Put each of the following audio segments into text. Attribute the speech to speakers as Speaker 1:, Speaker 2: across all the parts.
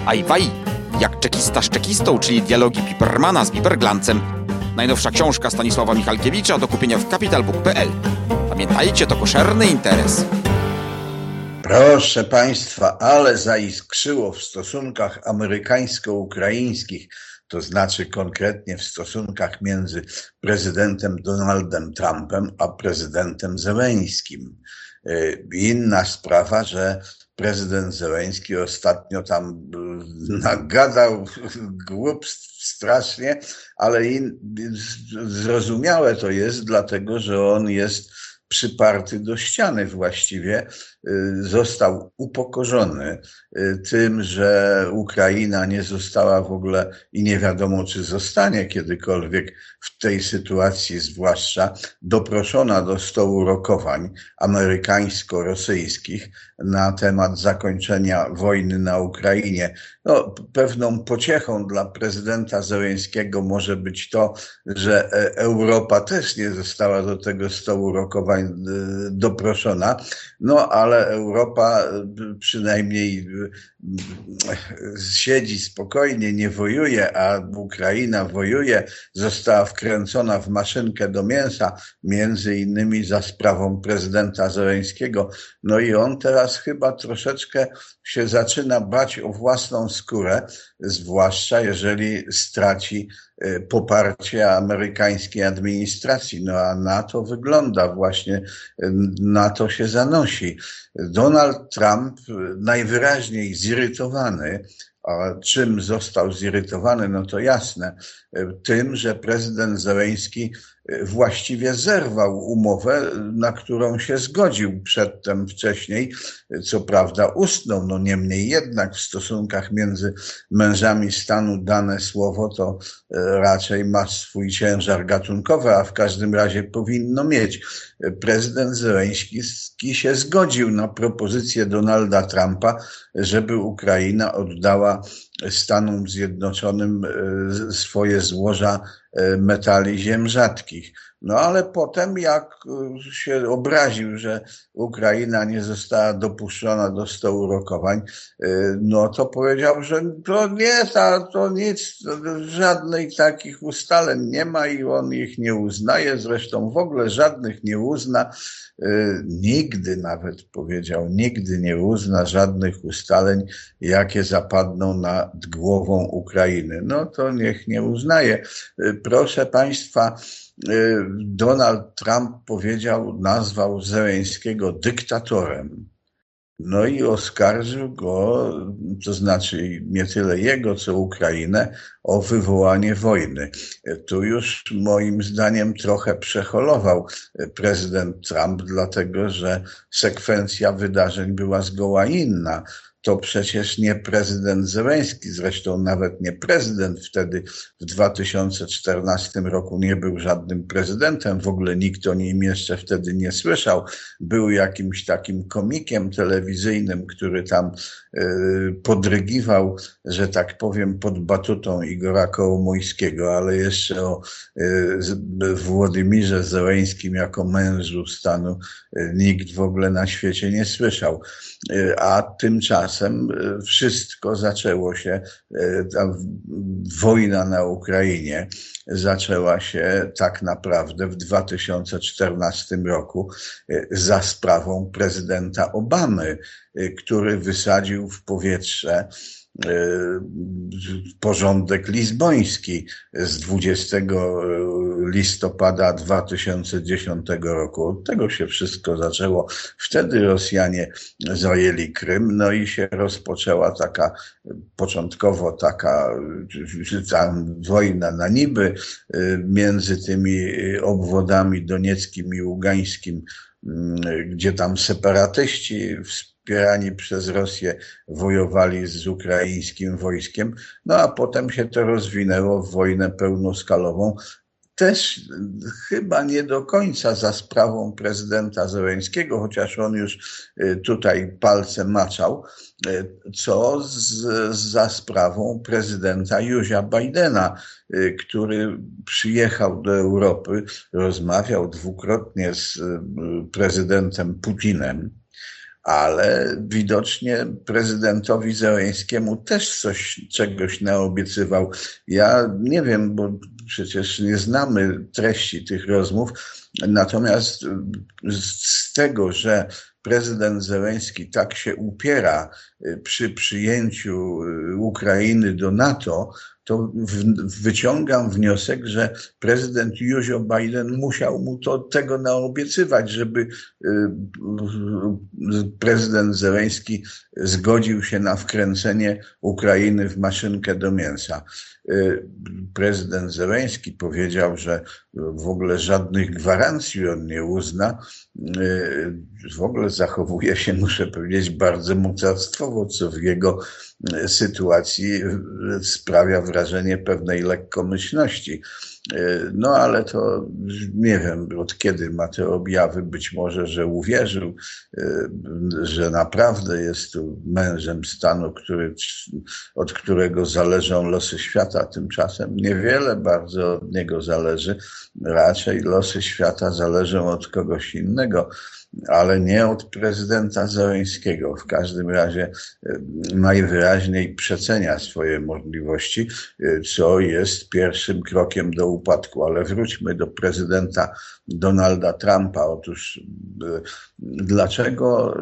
Speaker 1: Ajwaj, jak czekista z czekistą, czyli dialogi Pipermana z Piperglancem. Najnowsza książka Stanisława Michalkiewicza do kupienia w capitalbook.pl. Pamiętajcie, to koszerny interes.
Speaker 2: Proszę Państwa, ale zaiskrzyło w stosunkach amerykańsko-ukraińskich, to znaczy konkretnie w stosunkach między prezydentem Donaldem Trumpem a prezydentem Zełeńskim. Inna sprawa, że prezydent Zełeński ostatnio tam nagadał głupstw strasznie, ale zrozumiałe to jest, dlatego że on jest przyparty do ściany właściwie, został upokorzony tym, że Ukraina nie została w ogóle i nie wiadomo, czy zostanie kiedykolwiek w tej sytuacji, zwłaszcza doproszona do stołu rokowań amerykańsko-rosyjskich na temat zakończenia wojny na Ukrainie. No, pewną pociechą dla prezydenta Zełeńskiego może być to, że Europa też nie została do tego stołu rokowań doproszona, no ale Europa przynajmniej siedzi spokojnie, nie wojuje, a Ukraina wojuje, została wkręcona w maszynkę do mięsa, między innymi za sprawą prezydenta Zełeńskiego. No i on teraz chyba troszeczkę się zaczyna bać o własną skórę, zwłaszcza jeżeli straci poparcie amerykańskiej administracji. No a na to wygląda właśnie, na to się zanosi. Donald Trump najwyraźniej zirytowany, a czym został zirytowany, no to jasne, tym, że prezydent Zełeński właściwie zerwał umowę, na którą się zgodził przedtem wcześniej, co prawda ustną, no niemniej jednak w stosunkach między mężami stanu dane słowo to raczej ma swój ciężar gatunkowy, a w każdym razie powinno mieć. Prezydent Zełeński się zgodził na propozycję Donalda Trumpa, żeby Ukraina oddała Stanom Zjednoczonym swoje złoża metali ziem rzadkich. No ale potem jak się obraził, że Ukraina nie została dopuszczona do stołu rokowań, no to powiedział, że to nie, to nic, żadnych takich ustaleń nie ma i on ich nie uznaje, zresztą w ogóle żadnych nie uzna. Nigdy nawet powiedział, nigdy nie uzna żadnych ustaleń, jakie zapadną nad głową Ukrainy. No to niech nie uznaje. Proszę Państwa, Donald Trump nazwał Zełeńskiego dyktatorem. No i oskarżył go, to znaczy nie tyle jego, co Ukrainę, o wywołanie wojny. Tu już moim zdaniem trochę przeholował prezydent Trump, dlatego że sekwencja wydarzeń była zgoła inna. To przecież nie prezydent Zełeński, zresztą nawet nie prezydent wtedy w 2014 roku nie był żadnym prezydentem, w ogóle nikt o nim jeszcze wtedy nie słyszał. Był jakimś takim komikiem telewizyjnym, który tam podrygiwał, że tak powiem, pod batutą Igora Kołomojskiego, ale jeszcze o Włodymirze Zełeńskim jako mężu stanu nikt w ogóle na świecie nie słyszał. A tymczasem wszystko zaczęło się, ta wojna na Ukrainie zaczęła się tak naprawdę w 2014 roku za sprawą prezydenta Obamy, który wysadził w powietrze porządek lizboński z 20 listopada 2010 roku. Od tego się wszystko zaczęło. Wtedy Rosjanie zajęli Krym, no i się rozpoczęła początkowo taka wojna na niby między tymi obwodami donieckim i ługańskim, gdzie tam separatyści wspierani przez Rosję wojowali z ukraińskim wojskiem, no a potem się to rozwinęło w wojnę pełnoskalową, też chyba nie do końca za sprawą prezydenta Zełeńskiego, chociaż on już tutaj palcem maczał, co za sprawą prezydenta Joe'a Bidena, który przyjechał do Europy, rozmawiał dwukrotnie z prezydentem Putinem. ale widocznie prezydentowi Zełenskiemu też czegoś naobiecywał. Ja nie wiem, bo przecież nie znamy treści tych rozmów, natomiast z tego, że prezydent Zełenski tak się upiera przy przyjęciu Ukrainy do NATO, to wyciągam wniosek, że prezydent Joe Biden musiał mu tego naobiecywać, żeby prezydent Zełenski zgodził się na wkręcenie Ukrainy w maszynkę do mięsa. Prezydent Zełenski powiedział, że w ogóle żadnych gwarancji on nie uzna. W ogóle zachowuje się, muszę powiedzieć, bardzo mocarstwowo, co w jego sytuacji sprawia wrażenie pewnej lekkomyślności. No ale to nie wiem, od kiedy ma te objawy, być może, że uwierzył, że naprawdę jest tu mężem stanu, od którego zależą losy świata. Tymczasem niewiele bardzo od niego zależy. Raczej losy świata zależą od kogoś innego, ale nie od prezydenta Zełenskiego. W każdym razie najwyraźniej przecenia swoje możliwości, co jest pierwszym krokiem do upadku. Ale wróćmy do prezydenta Donalda Trumpa. Otóż dlaczego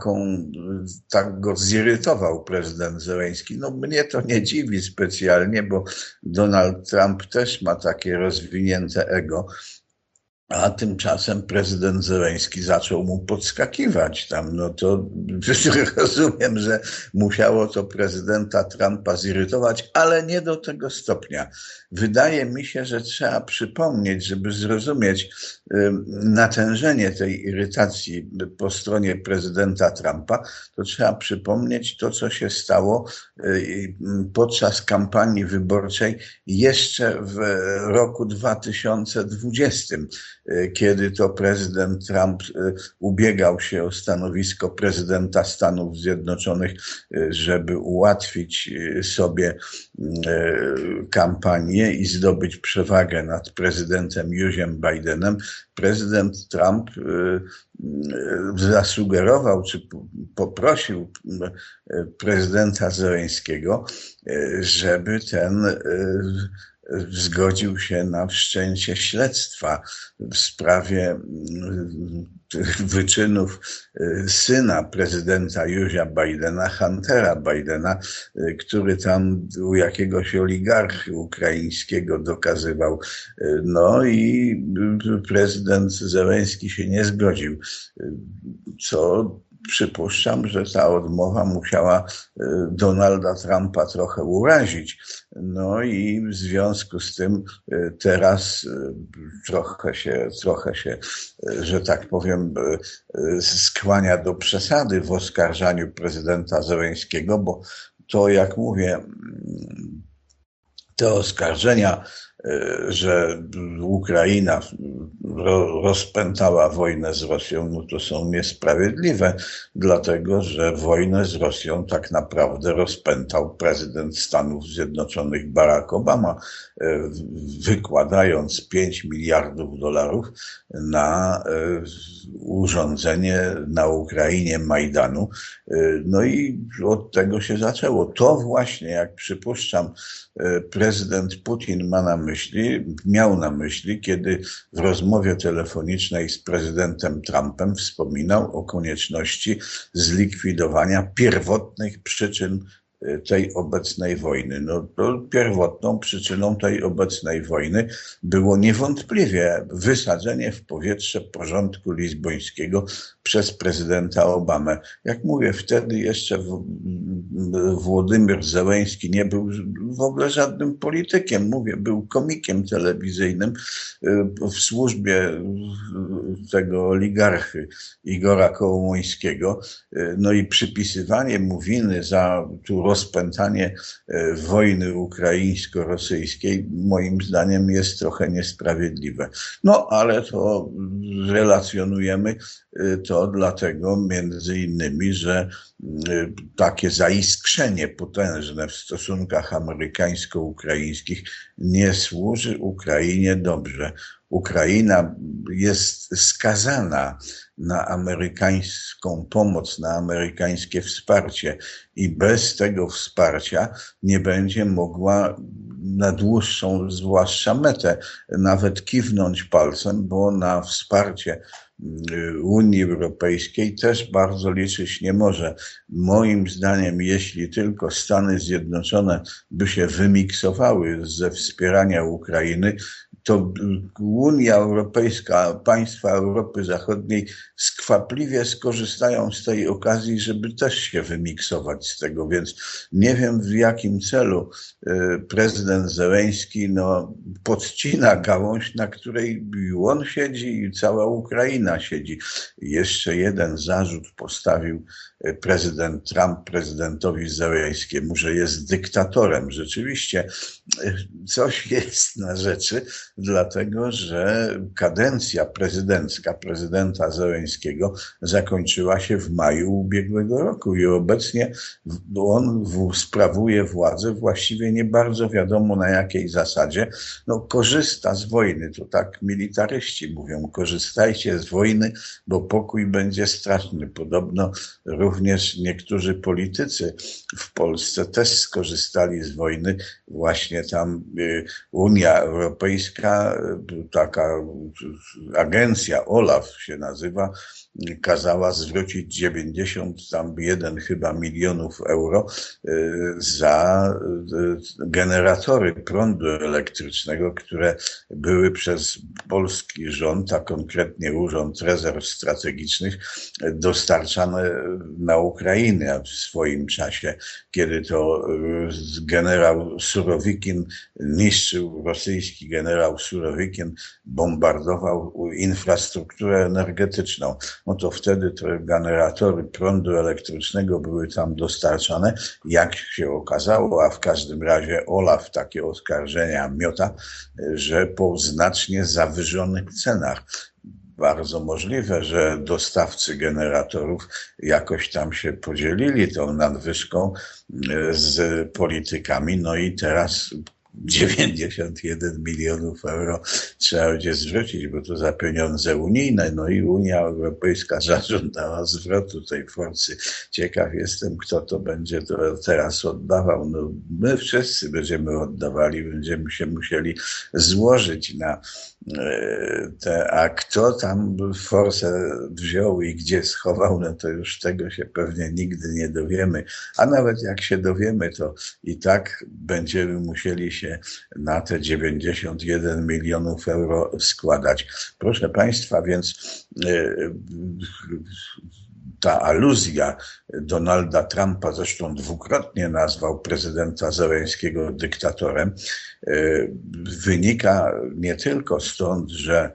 Speaker 2: tak go zirytował prezydent Zełenski? No mnie to nie dziwi specjalnie, bo Donald Trump też ma takie rozwinięte ego. A tymczasem prezydent Zełenski zaczął mu podskakiwać tam. No to rozumiem, że musiało to prezydenta Trumpa zirytować, ale nie do tego stopnia. Wydaje mi się, że trzeba przypomnieć, żeby zrozumieć natężenie tej irytacji po stronie prezydenta Trumpa, to trzeba przypomnieć to, co się stało podczas kampanii wyborczej jeszcze w roku 2020. Kiedy to prezydent Trump ubiegał się o stanowisko prezydenta Stanów Zjednoczonych, żeby ułatwić sobie kampanię i zdobyć przewagę nad prezydentem Joe'em Bidenem, prezydent Trump zasugerował, czy poprosił prezydenta Zełenskiego, żeby ten zgodził się na wszczęcie śledztwa w sprawie wyczynów syna prezydenta Joe'a Bidena, Huntera Bidena, który tam u jakiegoś oligarchy ukraińskiego dokazywał. No i prezydent Zełenski się nie zgodził, co przypuszczam, że ta odmowa musiała Donalda Trumpa trochę urazić. No i w związku z tym teraz trochę się, że tak powiem, skłania do przesady w oskarżaniu prezydenta Zełenskiego, bo to, jak mówię, te oskarżenia, że Ukraina rozpętała wojnę z Rosją, no to są niesprawiedliwe, dlatego że wojnę z Rosją tak naprawdę rozpętał prezydent Stanów Zjednoczonych Barack Obama, wykładając $5 miliardów na urządzenie na Ukrainie Majdanu. No i od tego się zaczęło. To właśnie, jak przypuszczam, prezydent Putin miał na myśli, kiedy w rozmowie telefonicznej z prezydentem Trumpem wspominał o konieczności zlikwidowania pierwotnych przyczyn tej obecnej wojny. No to pierwotną przyczyną tej obecnej wojny było niewątpliwie wysadzenie w powietrze porządku lizbońskiego przez prezydenta Obamę. Jak mówię, wtedy jeszcze Władimir Zełenski nie był w ogóle żadnym politykiem. Mówię, był komikiem telewizyjnym w służbie tego oligarchy Igora Kołomońskiego. No i przypisywanie mu winy za tu rozpętanie wojny ukraińsko-rosyjskiej moim zdaniem jest trochę niesprawiedliwe. No ale to relacjonujemy to dlatego między innymi, że takie zaiskrzenie potężne w stosunkach amerykańsko-ukraińskich nie służy Ukrainie dobrze. Ukraina jest skazana na amerykańską pomoc, na amerykańskie wsparcie i bez tego wsparcia nie będzie mogła na dłuższą, zwłaszcza metę, nawet kiwnąć palcem, bo na wsparcie Unii Europejskiej też bardzo liczyć nie może. Moim zdaniem, jeśli tylko Stany Zjednoczone by się wymiksowały ze wspierania Ukrainy, to Unia Europejska, państwa Europy Zachodniej skwapliwie skorzystają z tej okazji, żeby też się wymiksować z tego. Więc nie wiem, w jakim celu prezydent Zełenski podcina gałąź, na której on siedzi i cała Ukraina siedzi. Jeszcze jeden zarzut postawił prezydent Trump prezydentowi Zełenskiemu, że jest dyktatorem. Rzeczywiście coś jest na rzeczy, dlatego że kadencja prezydencka prezydenta Zełenskiego zakończyła się w maju ubiegłego roku i obecnie on sprawuje władzę właściwie nie bardzo wiadomo na jakiej zasadzie. Korzysta z wojny, to tak militaryści mówią, korzystajcie z wojny, bo pokój będzie straszny. Podobno również niektórzy politycy w Polsce też skorzystali z wojny. Właśnie tam Unia Europejska, taka agencja OLAF się nazywa, kazała zwrócić 91 chyba milionów euro za generatory prądu elektrycznego, które były przez polski rząd, a konkretnie Urząd Rezerw Strategicznych, dostarczane na Ukrainę w swoim czasie, kiedy to generał Surowikin niszczył, rosyjski generał Surowikin bombardował infrastrukturę energetyczną. To wtedy te generatory prądu elektrycznego były tam dostarczane, jak się okazało, a w każdym razie OLAF takie oskarżenia miota, że po znacznie zawyżonych cenach. Bardzo możliwe, że dostawcy generatorów jakoś tam się podzielili tą nadwyżką z politykami, i teraz 91 milionów euro trzeba będzie zwrócić, bo to za pieniądze unijne, i Unia Europejska zażądała zwrotu tej forcy. Ciekaw jestem, kto to będzie to teraz oddawał. My wszyscy będziemy oddawali, będziemy się musieli złożyć na a kto tam forsę wziął i gdzie schował, to już tego się pewnie nigdy nie dowiemy. A nawet jak się dowiemy, to i tak będziemy musieli się na te 91 milionów euro składać. Proszę Państwa, więc ta aluzja Donalda Trumpa, zresztą dwukrotnie nazwał prezydenta Zełenskiego dyktatorem, wynika nie tylko stąd, że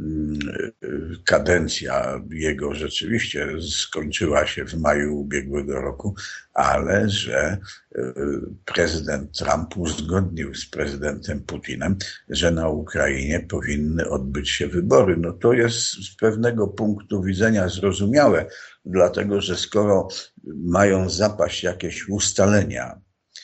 Speaker 2: kadencja jego rzeczywiście skończyła się w maju ubiegłego roku, ale że prezydent Trump uzgodnił z prezydentem Putinem, że na Ukrainie powinny odbyć się wybory. To jest z pewnego punktu widzenia zrozumiałe, dlatego że skoro mają zapaść jakieś ustalenia,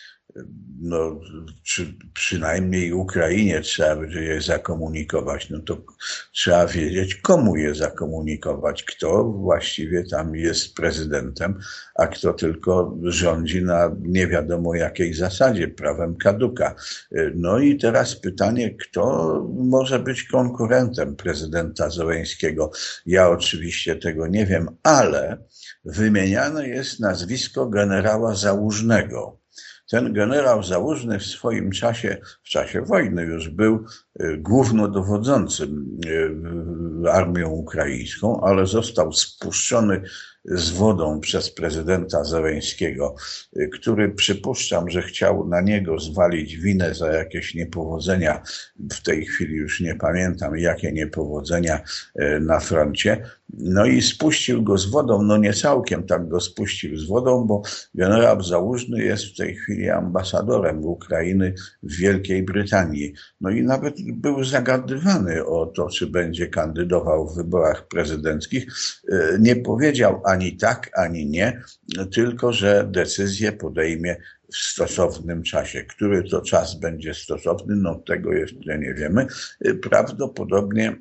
Speaker 2: przynajmniej Ukrainie trzeba będzie je zakomunikować, to trzeba wiedzieć, komu je zakomunikować, kto właściwie tam jest prezydentem, a kto tylko rządzi na nie wiadomo jakiej zasadzie, prawem kaduka. I teraz pytanie, kto może być konkurentem prezydenta Zełenskiego? Ja oczywiście tego nie wiem, ale wymieniane jest nazwisko generała Załużnego. Ten generał Załużny w swoim czasie, w czasie wojny już był głównodowodzącym armią ukraińską, ale został spuszczony z wodą przez prezydenta Zełenskiego, który przypuszczam, że chciał na niego zwalić winę za jakieś niepowodzenia. W tej chwili już nie pamiętam, jakie niepowodzenia na froncie. I spuścił go z wodą, nie całkiem tak go spuścił z wodą, bo generał Załużny jest w tej chwili ambasadorem Ukrainy w Wielkiej Brytanii. I nawet był zagadywany o to, czy będzie kandydował w wyborach prezydenckich, nie powiedział ani tak, ani nie, tylko że decyzję podejmie w stosownym czasie. Który to czas będzie stosowny, no tego jeszcze nie wiemy. Prawdopodobnie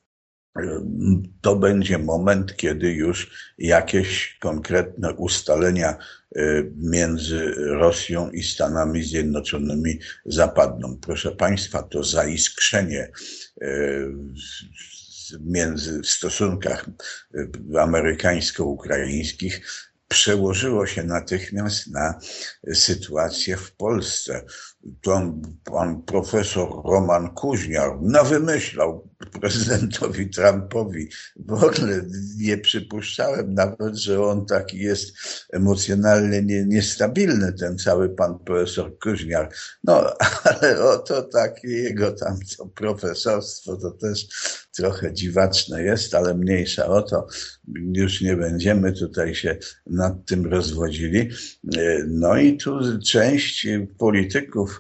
Speaker 2: to będzie moment, kiedy już jakieś konkretne ustalenia między Rosją i Stanami Zjednoczonymi zapadną. Proszę Państwa, to zaiskrzenie w stosunkach amerykańsko-ukraińskich przełożyło się natychmiast na sytuację w Polsce. Pan profesor Roman Kuźniar wymyślał prezydentowi Trumpowi. W ogóle nie przypuszczałem nawet, że on taki jest emocjonalnie niestabilny, ten cały pan profesor Kuźniar. No, ale oto takie jego tam to profesorstwo to też trochę dziwaczne jest, ale mniejsza o to. Już nie będziemy tutaj się nad tym rozwodzili. No i tu część polityków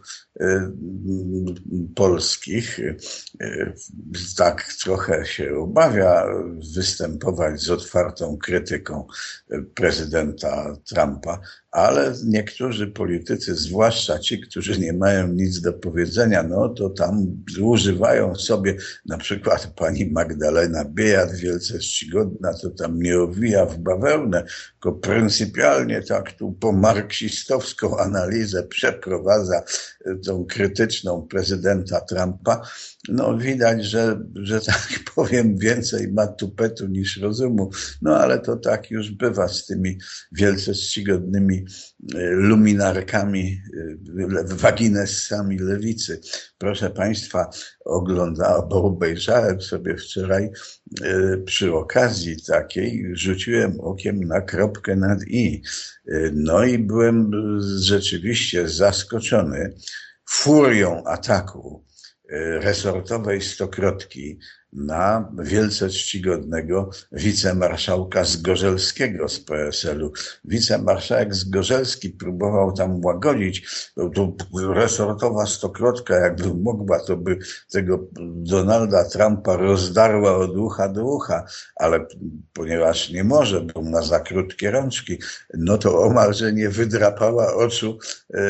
Speaker 2: polskich tak trochę się obawia występować z otwartą krytyką prezydenta Trumpa, ale niektórzy politycy, zwłaszcza ci, którzy nie mają nic do powiedzenia, no to tam używają sobie, na przykład pani Magdalena Biejat, wielce czcigodna, to tam nie owija w bawełnę, tylko pryncypialnie tak tu po marksistowską analizę przeprowadza tą krytyczną prezydenta Trumpa. No widać, że tak powiem, więcej ma tupetu niż rozumu. No ale to tak już bywa z tymi wielce czcigodnymi luminarkami, waginessami lewicy. Proszę Państwa, obejrzałem sobie wczoraj przy okazji takiej, rzuciłem okiem na kropkę nad i. No i byłem rzeczywiście zaskoczony furią ataku resortowej stokrotki na wielce czcigodnego wicemarszałka Zgorzelskiego z PSL-u. Wicemarszałek Zgorzelski próbował tam łagodzić. To resortowa stokrotka, jakby mogła, to by tego Donalda Trumpa rozdarła od ucha do ucha, ale ponieważ nie może, bo ma za krótkie rączki, no to omalże nie wydrapała oczu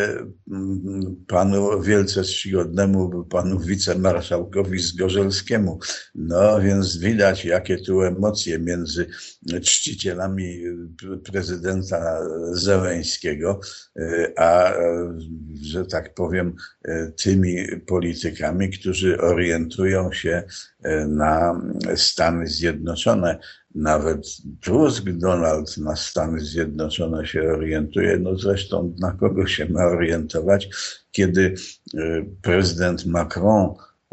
Speaker 2: panu wielce czcigodnemu, panu wicemarszałkowi Zgorzelskiemu. No więc widać, jakie tu emocje między czcicielami prezydenta Zełenskiego, a że tak powiem tymi politykami, którzy orientują się na Stany Zjednoczone. Nawet Tusk, Donald na Stany Zjednoczone się orientuje, no zresztą na kogo się ma orientować, kiedy prezydent Macron,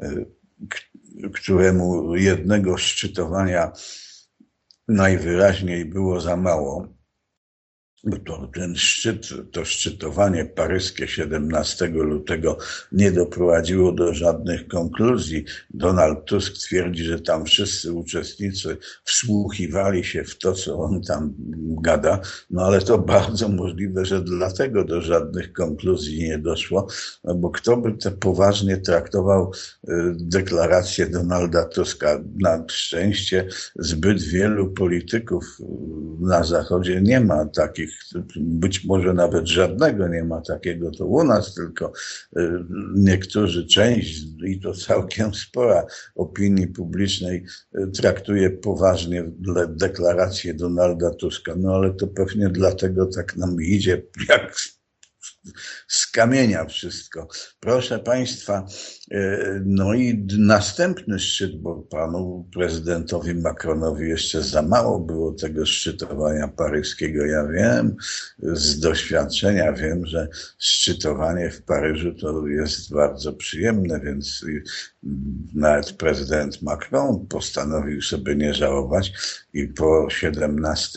Speaker 2: któremu jednego szczytowania najwyraźniej było za mało, bo to szczytowanie paryskie 17 lutego nie doprowadziło do żadnych konkluzji. Donald Tusk twierdzi, że tam wszyscy uczestnicy wsłuchiwali się w to, co on tam gada, no ale to bardzo możliwe, że dlatego do żadnych konkluzji nie doszło, no bo kto by te poważnie traktował deklarację Donalda Tuska? Na szczęście zbyt wielu polityków na Zachodzie nie ma takich, być może nawet żadnego nie ma takiego, to u nas tylko niektórzy, część i to całkiem spora opinii publicznej traktuje poważnie deklarację Donalda Tuska. No ale to pewnie dlatego tak nam idzie jak z kamienia wszystko. Proszę Państwa, no i następny szczyt, bo panu prezydentowi Macronowi jeszcze za mało było tego szczytowania paryskiego. Ja wiem, z doświadczenia wiem, że szczytowanie w Paryżu to jest bardzo przyjemne, więc nawet prezydent Macron postanowił sobie nie żałować i po 17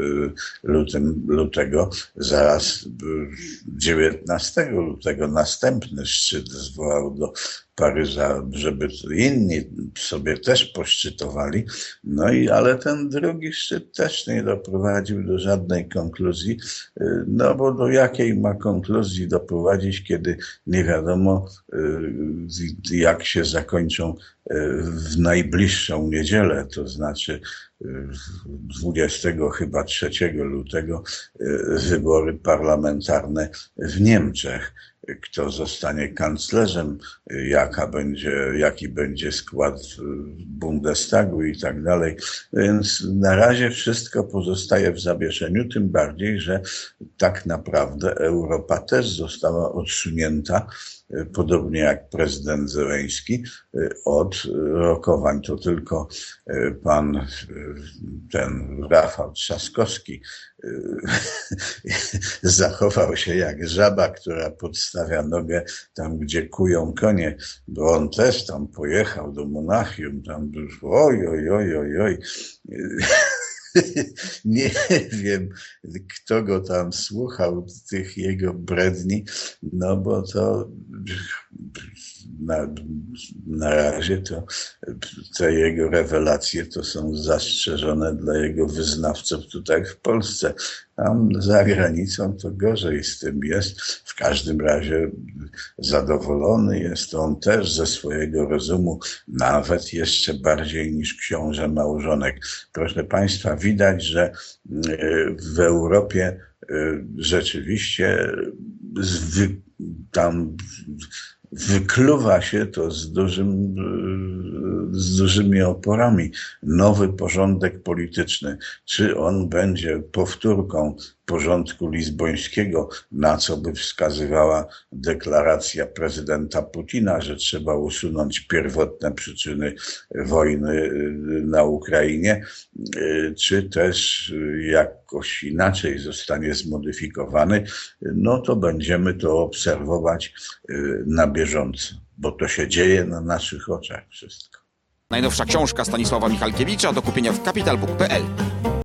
Speaker 2: lutego, zaraz 19 lutego następny szczyt zwołał do Paryża, żeby inni sobie też poszczytowali. Ale ten drugi szczyt też nie doprowadził do żadnej konkluzji, no bo do jakiej ma konkluzji doprowadzić, kiedy nie wiadomo, jak się zakończą w najbliższą niedzielę, to znaczy 23 lutego wybory parlamentarne w Niemczech. Kto zostanie kanclerzem, jaki będzie skład Bundestagu i tak dalej. Więc na razie wszystko pozostaje w zawieszeniu, tym bardziej, że tak naprawdę Europa też została odsunięta, podobnie jak prezydent Zełenski, od rokowań. To tylko ten Rafał Trzaskowski zachował się jak żaba, która podstawia nogę tam, gdzie kują konie, bo on też tam pojechał do Monachium, tam już oj. Nie wiem, kto go tam słuchał, tych jego bredni, no bo to na razie to te jego rewelacje to są zastrzeżone dla jego wyznawców tutaj w Polsce. Tam za granicą to gorzej z tym jest. W każdym razie zadowolony jest on też ze swojego rozumu, nawet jeszcze bardziej niż książę małżonek. Proszę Państwa, widać, że w Europie rzeczywiście tam wykluwa się to z dużymi oporami. Nowy porządek polityczny. Czy on będzie powtórką porządku lizbońskiego, na co by wskazywała deklaracja prezydenta Putina, że trzeba usunąć pierwotne przyczyny wojny na Ukrainie, czy też jakoś inaczej zostanie zmodyfikowany, no to będziemy to obserwować na bieżąco, bo to się dzieje na naszych oczach wszystko.
Speaker 1: Najnowsza książka Stanisława Michalkiewicza do kupienia w kapitalbook.pl.